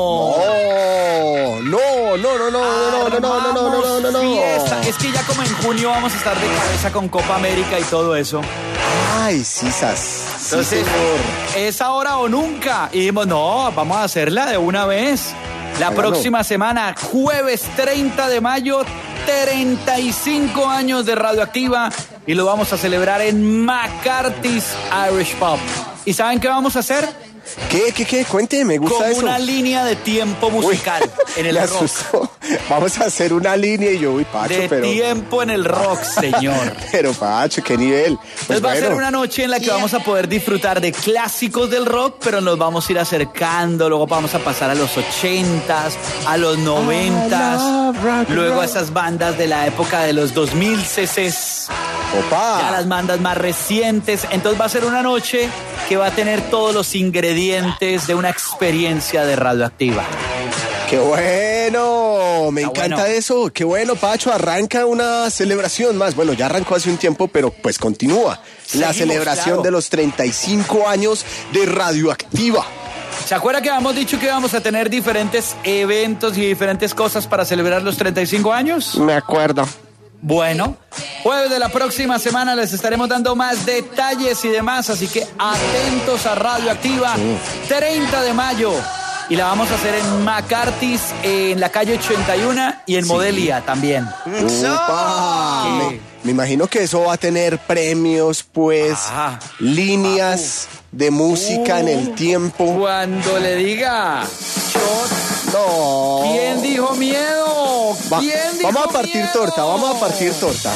Oh, no, no, no, no, no, no, no, no, no, no, no, no, Fiesta. no. Es que ya como en junio vamos a estar de cabeza con Copa América y todo eso. Ay, sisas. Sí, Entonces, señor. es ahora o nunca. Y dijimos, no, vamos a hacerla de una vez. La Hágalo. próxima semana, jueves treinta de mayo, treinta y cinco años de Radioactiva. Y lo vamos a celebrar en McCarthy's Irish Pub. ¿Y saben qué vamos a hacer? ¿Qué, qué, qué? Cuente, me gusta Como eso. una línea de tiempo musical Uy, en el me rock. asustó. Vamos a hacer una línea y yo, uy, Pacho, De pero... tiempo en el rock, señor. Pero, Pacho, ¿qué nivel? Pues Entonces va a ser bueno. una noche en la que vamos a poder disfrutar de clásicos del rock, pero nos vamos a ir acercando, luego vamos a pasar a los ochentas, a los noventas, luego a esas bandas de la época de los dos mil cc's, Opa. ya las bandas más recientes. Entonces va a ser una noche que va a tener todos los ingredientes de una experiencia de Radioactiva. ¡Qué bueno! Me Está encanta bueno. eso. ¡Qué bueno, Pacho! Arranca una celebración más. Bueno, ya arrancó hace un tiempo, pero pues continúa. La Seguimos, celebración claro. de los treinta y cinco años de Radioactiva. ¿Se acuerda que habíamos dicho que íbamos a tener diferentes eventos y diferentes cosas para celebrar los treinta y cinco años? Me acuerdo. Bueno, jueves de la próxima semana les estaremos dando más detalles y demás, así que atentos a Radioactiva, treinta de mayo. Y la vamos a hacer en McCarthy's, en la calle ochenta y uno y en Modelia también. ¡Upa! ¿Qué? Me, me imagino que eso va a tener premios, pues, Ah. líneas de música en el tiempo. Cuando le diga, shot, No. ¿quién dijo miedo? Va- ¿Quién dijo vamos a partir miedo? torta, vamos a partir torta.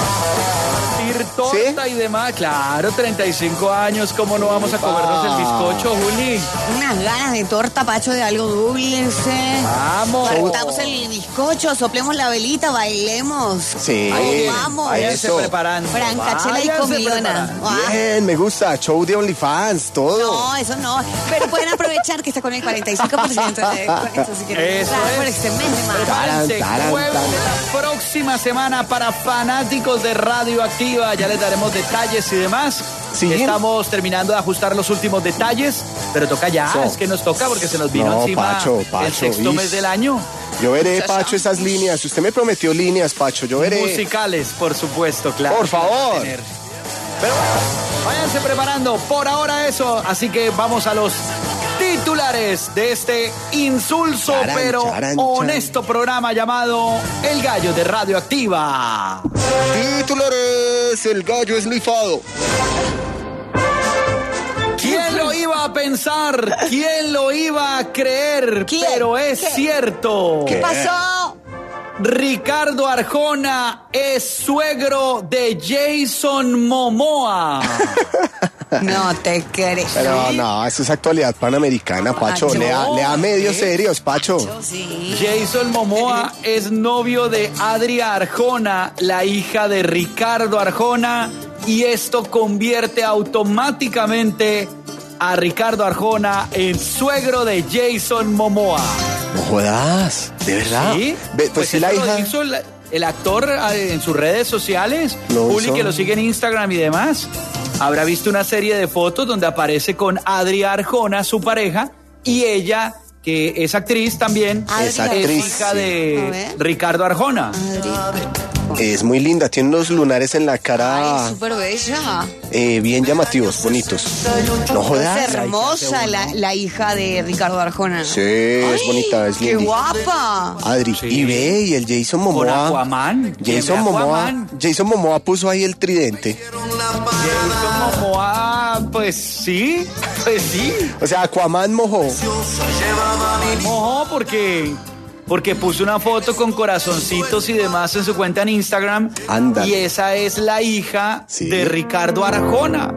Partir torta y demás. Claro, treinta y cinco años, ¿cómo no vamos a comernos el bizcocho, Juli? Unas ganas de torta, Pacho, de algo dulce. Vamos. Partamos el bizcocho, soplemos la velita, bailemos. Sí, Ahí vamos. Váyanse eso. preparando. Francachela y Váyanse comilona. preparando. Ah, Bien, me gusta. Show de OnlyFans, todo. No, eso no. Pero pueden aprovechar que está con el cuarenta y cinco por ciento de descuento si quieren Eso comprar es. por este mes de marzo. Prepárense, Taran, taran, jueves taran. de la próxima semana para fanáticos de Radioactiva. Ya les daremos detalles y demás. Sí. Estamos terminando de ajustar los últimos detalles, pero toca ya, So. es que nos toca porque se nos vino No, encima Pacho, Pacho, el sexto is. mes del año. Yo veré, Pacho, esas líneas. Usted me prometió líneas, Pacho. Yo veré. Musicales, por supuesto, claro. Por favor. Tener. Pero bueno, váyanse preparando. Por ahora eso. Así que vamos a los titulares de este insulso Charan, pero charan, honesto programa llamado El Gallo de Radioactiva. Titulares, el gallo es lifado. ¿Quién lo iba a pensar? ¿Quién lo iba a creer? ¿Quién? Pero es ¿Qué? cierto. ¿Qué pasó? Ricardo Arjona es suegro de Jason Momoa. No te crees. Pero no, eso es actualidad panamericana, Pacho. Pacho. Lea, lea medios ¿Qué? serios, Pacho. Sí. Jason Momoa es novio de Adria Arjona, la hija de Ricardo Arjona, y esto convierte automáticamente a Ricardo Arjona en suegro de Jason Momoa. No jodas, ¿de verdad? ¿Sí? Ve, pues sí, la eso lo hija. hizo el, el actor eh, en sus redes sociales, Lo Juli, hizo. que lo sigue en Instagram y demás. Habrá visto una serie de fotos donde aparece con Adria Arjona, su pareja, y ella, que es actriz también, Adri Es actriz, hija sí. A de ver. Ricardo Arjona. Es muy linda, tiene unos lunares en la cara Ay, súper bella. eh, bien llamativos, bonitos. No Es jodas. hermosa la, la hija de Ricardo Arjona. Sí, es Ay, bonita, es ¡Qué linda. guapa! Adri, Sí. y ve, y el Jason Con Momoa. Aquaman. Jason Ve Momoa, Aquaman. Jason Momoa puso ahí el tridente. Jason Momoa, pues sí, pues sí. O sea, Aquaman mojó. Ojo, porque, porque puso una foto con corazoncitos y demás en su cuenta en Instagram. Anda. Y esa es la hija Sí. de Ricardo Arjona.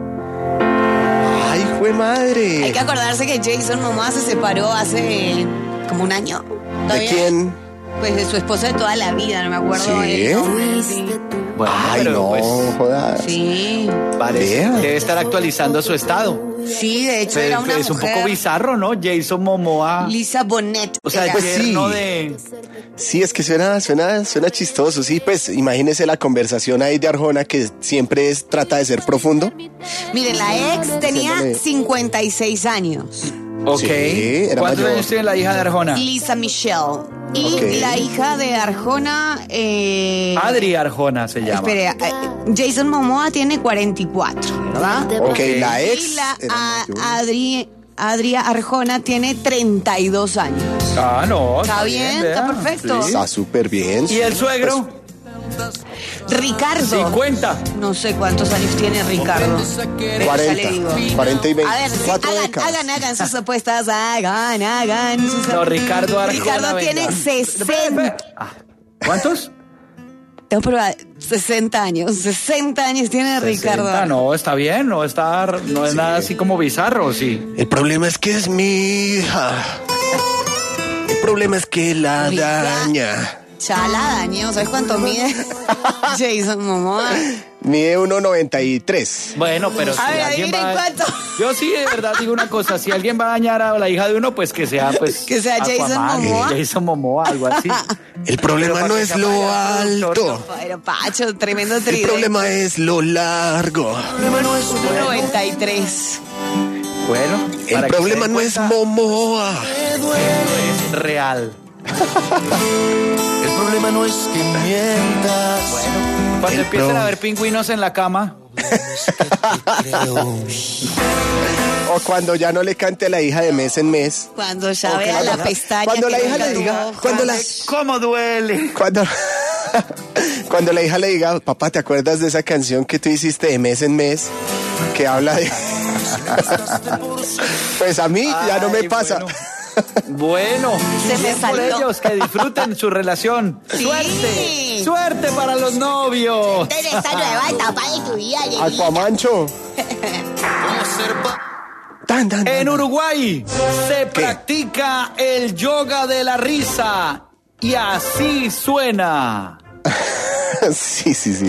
Ay, fue madre. Hay que acordarse que Jason Momoa se separó hace como un año. ¿De ¿Todavía? quién? Pues de su esposa de toda la vida, no me acuerdo. ¿Sí? el nombre, sí. Bueno, Ay, pero no, pues jodas. Sí. parece- Vea. debe estar actualizando su estado. Sí, de hecho era Pero una es un mujer. poco bizarro, ¿no? Jason Momoa. Lisa Bonet. O sea, era. pues sí. yerno de... Sí, es que suena, suena, suena chistoso. Sí, pues imagínese la conversación ahí de Arjona que siempre es, trata de ser profundo. Miren, la ex tenía Haciéndole- cincuenta y seis años. Ok. Sí, era ¿Cuántos mayor. años tiene la hija de Arjona? Lisa Michelle. Y Ok. la hija de Arjona. Eh, Adri Arjona se llama. Espere, eh, Jason Momoa tiene cuarenta y cuatro, ¿verdad? Ok, la ex. Y la era a- mayor. Adri, Adria Arjona tiene treinta y dos años. Ah, no. Está bien, vea. está perfecto. Sí. Está súper bien. ¿Y el suegro? Ricardo. cincuenta. No sé cuántos años tiene Ricardo. Pero ya le digo. cuarenta, cuarenta y veinte. A ver, sí, Cuatro hagan, décadas. hagan, hagan sus apuestas. Hagan, hagan sus apuestas. No, Ricardo Arjona, Ricardo tiene venga. sesenta. Ah, ¿cuántos? Tengo prueba. sesenta años. sesenta años tiene Ricardo. sesenta, no, está bien, no está, no es nada así como bizarro, sí. El problema es que es mi hija. El problema es que la Rica- daña. Chala daño. ¿Sabes cuánto mide Jason Momoa? Mide uno noventa y tres. Bueno, pero si A ver, alguien adivinen va... cuánto. Yo sí, de verdad digo una cosa, si alguien va a dañar a la hija de uno, pues que sea, pues... Que sea Jason Aquaman, Momoa. Jason Momoa, algo así. El problema Pero no para es que lo sea alto. Pero Pacho, tremendo El tridente. problema es lo largo. noventa y tres. Bueno, El para que se problema den no es cuenta, Momoa. es real. El problema no es que mientas. Bueno, cuando El empiecen pro- a ver pingüinos en la cama, O cuando ya no le cante a la hija de mes en mes. Cuando ya Ok, vea la ajá. pestaña. Cuando que la hija nunca le diga, tuvo cuando la, hojas. ¿cómo duele? cuando, cuando la hija le diga, papá, ¿te acuerdas de esa canción que tú hiciste de mes en mes? Que habla de... Pues a mí ya no me Ay, pasa. bueno. Bueno, Se me bien por saltó. ellos, que disfruten su relación. Sí. ¡Suerte! ¡Suerte para los novios! En esta nueva etapa de tu vida, Jenny. Aquamancho. Tan, tan, tan, En tan. Uruguay se practica el yoga de la risa y así suena. Sí, sí, sí.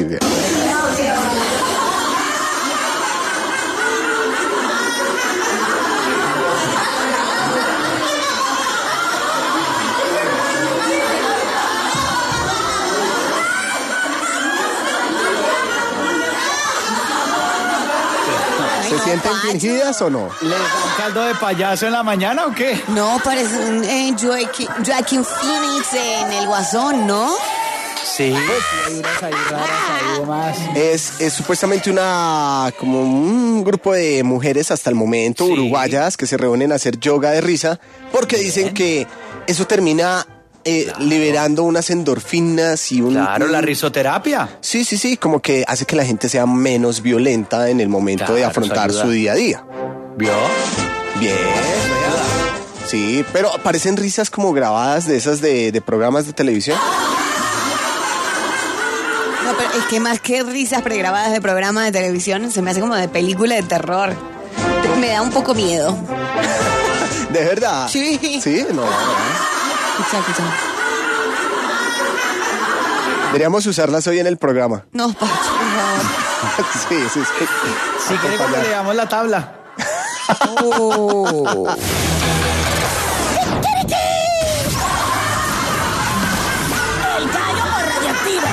Ay, ¿Se no, sienten Pacho. fingidas o no? ¿Les dan caldo de payaso en la mañana o qué? No, parece un eh, Joaquin, Joaquin Phoenix en El Guasón, ¿no? Sí. Hay unas ahí raras ahí demás. Es, es supuestamente una como un grupo de mujeres hasta el momento Sí. uruguayas que se reúnen a hacer yoga de risa porque dicen que eso termina eh, liberando unas endorfinas y un... Claro, un- la risoterapia. Sí, sí, sí, como que hace que la gente sea menos violenta en el momento de Claro, afrontar eso ayuda. su día a día. ¿Vio? Bien. Sí, pero parecen risas como grabadas de esas de, de programas de televisión. No, pero es que más que risas pregrabadas de programas de televisión, se me hace como de película de terror. Me da un poco miedo. ¿De verdad? Sí. Sí, no. no. Escucha, escucha. Deberíamos usarlas hoy en el programa. No, Pacho, por favor. Sí, sí, sí. Si quiere cuando le damos la tabla. Oh. El gallo o radioactiva.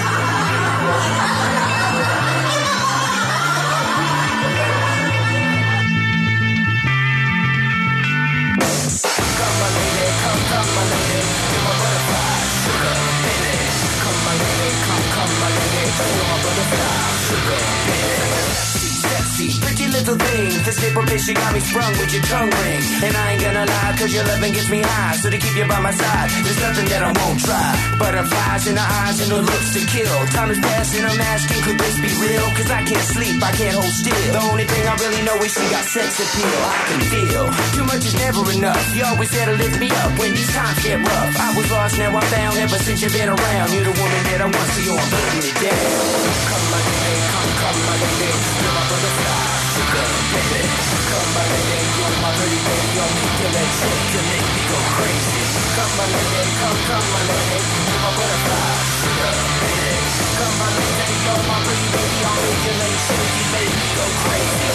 Pretty little thing, this paper bitch, you got me sprung with your tongue ring. And I ain't gonna lie, cause your loving gets me high. So to keep you by my side, there's nothing that I won't try. Butterflies in her eyes and her looks to kill. Time is passing, I'm asking, could this be real? Cause I can't sleep, I can't hold still. The only thing I really know is she got sex appeal. I can feel, too much is never enough. You always there to lift me up when these times get rough. I was lost, now I'm found, ever since you've been around. You're the woman that I want, so you're putting me down. Come my lady, come, come my lady. You're my butterfly, sugar, baby. Come my lady, you're my pretty baby. You're me till it's sick, you make me go crazy. Come my lady, come, come my lady. You're my butterfly, sugar, baby. Come my lady, you're my pretty baby. I'll make you late sick, you make me go crazy.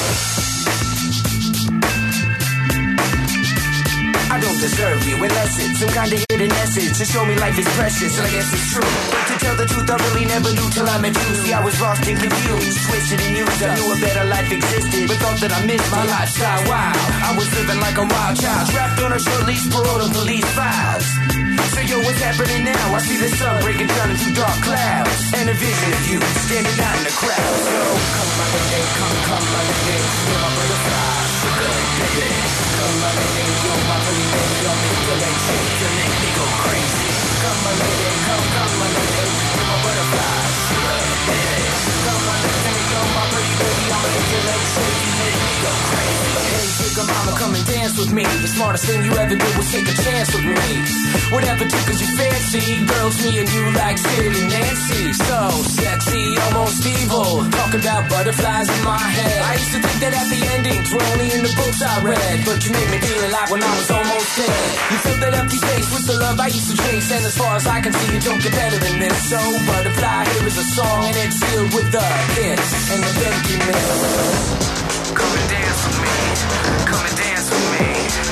I don't deserve you unless it's some kind of hidden message to show me life is precious, and I guess it's true. But to tell the truth, I really never knew till I met you. See, I was lost and confused, twisted and used. I knew a better life existed, but thought that I missed my lifestyle. Wow, I was living like a wild child, trapped on a short leash, paroled on police files. So yo, what's happening now? I see the sun breaking down into dark clouds, and a vision of you standing out in the crowd. So come my lady, come, come my lady, you're my butterfly, sugar baby. Come my lady, you're my pretty baby, you're me till they sick, you make me go crazy. Come my lady, come, come my lady, you're my butterfly, sugar baby. with me. The smartest thing you ever did was take a chance with me. Whatever took cause you fancy. Girls, me and you like Sid and Nancy. So sexy, almost evil. Talk about butterflies in my head. I used to think that happy endings were only in the books I read. But you made me feel alive when I was almost dead. You filled that empty space with the love I used to chase. And as far as I can see, you don't get better than this. So butterfly, here is a song and it's filled with the hits and the thank you miss. Come and dance with me. Come and dance with me.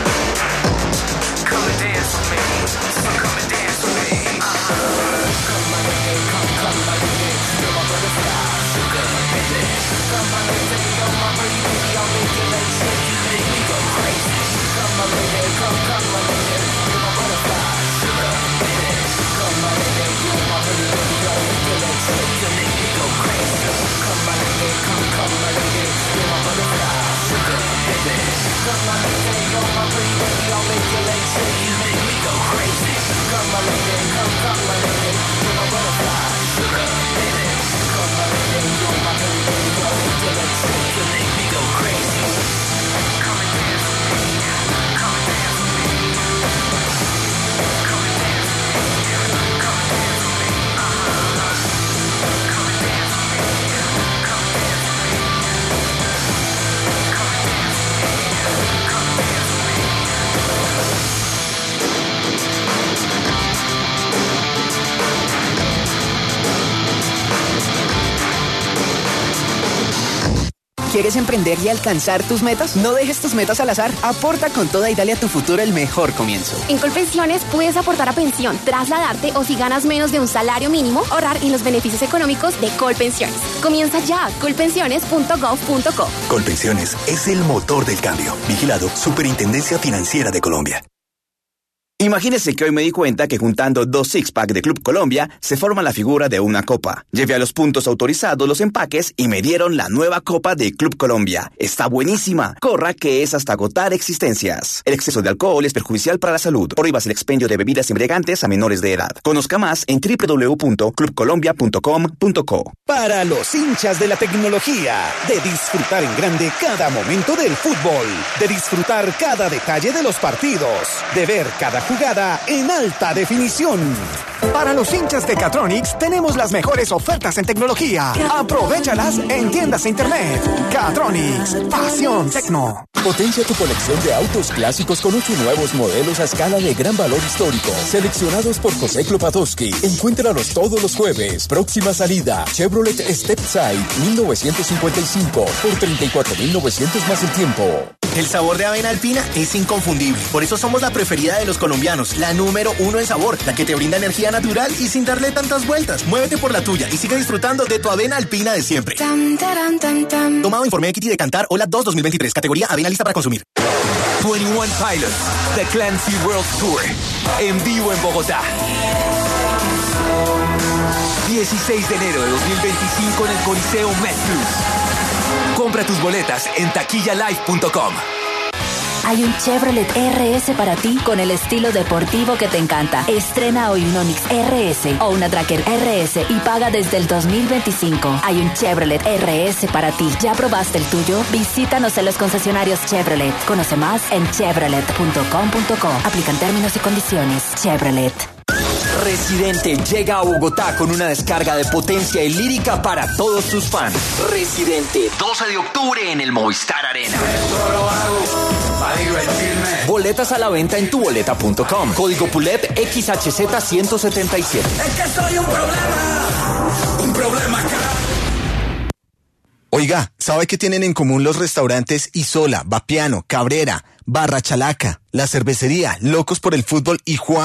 Come and dance with me. So come and dance with me. Uh-huh. Come my lady, come, come my lady. You're my butterfly, sugar, baby. Come my lady, you're my pretty baby. I'll make you like shit. You make me go crazy. Come my lady, come, come my lady. You're my butterfly, sugar, baby. Come my lady, you're my pretty baby. I'll make you like shit. You make me go crazy. Come my lady, come, come my lady. You're my butterfly, sugar, baby. Come my lady, you're my pretty baby. I'll make you like shit. You make me go crazy. Come my lady, come, come my lady. You're my butterfly, sugar, baby. Come my lady, you're my pretty baby. I'll make you like shit. You make me go crazy. Come and dance with me. Come and dance with me. Come and dance with me. Come and dance with me. Uh-huh. Come and dance with me. Come and dance with me. Come and dance with me. Come and dance with me. ¿Quieres emprender y alcanzar tus metas? No dejes tus metas al azar. Aporta con toda y dale a tu futuro el mejor comienzo. En Colpensiones puedes aportar a pensión, trasladarte o si ganas menos de un salario mínimo, ahorrar en los beneficios económicos de Colpensiones. Comienza ya, colpensiones punto gov punto co. Colpensiones es el motor del cambio. Vigilado, Superintendencia Financiera de Colombia. Imagínese que hoy me di cuenta que juntando dos six-pack de Club Colombia se forma la figura de una copa. Llevé a los puntos autorizados los empaques y me dieron la nueva copa de Club Colombia. Está buenísima. Corra que es hasta agotar existencias. El exceso de alcohol es perjudicial para la salud. Prohíbas el expendio de bebidas embriagantes a menores de edad. Conozca más en doble u doble u doble u punto club colombia punto com punto co. Para los hinchas de la tecnología, de disfrutar en grande cada momento del fútbol, de disfrutar cada detalle de los partidos, de ver cada jugada en alta definición. Para los hinchas de Catronics tenemos las mejores ofertas en tecnología. Aprovéchalas en tiendas e internet. Catronics, pasión tecno. Potencia tu colección de autos clásicos con ocho nuevos modelos a escala de gran valor histórico, seleccionados por José Klopatowski. Encuéntralos todos los jueves. Próxima salida, Chevrolet Stepside mil novecientos cincuenta y cinco por treinta y cuatro mil novecientos más el tiempo. El sabor de avena alpina es inconfundible. Por eso somos la preferida de los colombianos, la número uno en sabor, la que te brinda energía natural y sin darle tantas vueltas. Muévete por la tuya y sigue disfrutando de tu avena alpina de siempre. Tam, taran, tam, tam. Tomado informe Equity de Cantar, Ola dos dos mil veintitrés, categoría avena lista para consumir. veintiuno Pilots, The Clancy World Tour, en vivo en Bogotá. dieciséis de enero de dos mil veinticinco en el Coliseo MedPlus. Compra tus boletas en taquilla live punto com. Hay un Chevrolet R S para ti con el estilo deportivo que te encanta. Estrena hoy un Onix R S o una Tracker R S y paga desde el dos mil veinticinco. Hay un Chevrolet R S para ti. ¿Ya probaste el tuyo? Visítanos en los concesionarios Chevrolet. Conoce más en chevrolet punto com punto co. Aplican términos y condiciones. Chevrolet. Residente llega a Bogotá con una descarga de potencia y lírica para todos sus fans. Residente, doce de octubre en el Movistar Arena. Esto lo hago para divertirme. Boletas a la venta en tu boleta punto com. Código Pulet X H Z ciento setenta y siete. Es que soy un problema. Un problema, cara. Oiga, ¿sabe qué tienen en común los restaurantes Isola, Vapiano, Cabrera, Barra Chalaca, la cervecería, Locos por el Fútbol y Juan?